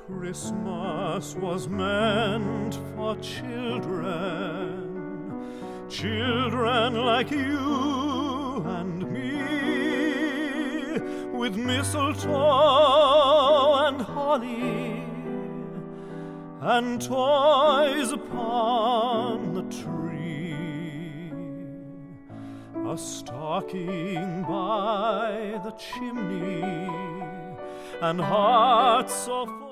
Christmas was meant for children, children like you and me, with mistletoe and holly and toys upon the tree, a stocking by the chimney, and hearts so full